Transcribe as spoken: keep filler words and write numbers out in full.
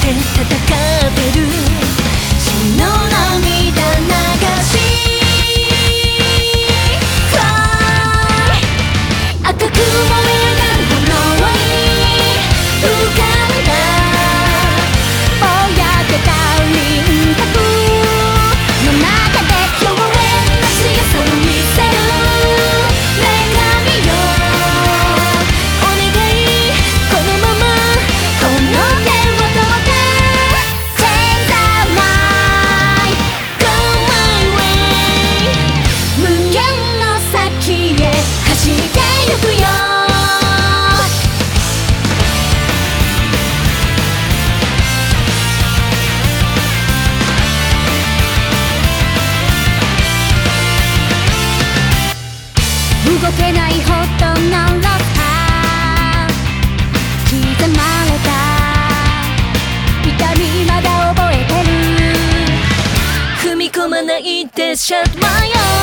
戦ってる血の涙流し Cry 赤く燃え上がる炎に浮かんだぼやけた輪郭の中で妖艶な強さを見せる女神よお願いこのままこの手を取って Change our life Go my way 無限の先へ走ってゆくよ動けないほどのロッカー刻まれた痛みまだ覚えてる踏み込まないでシャットマイオン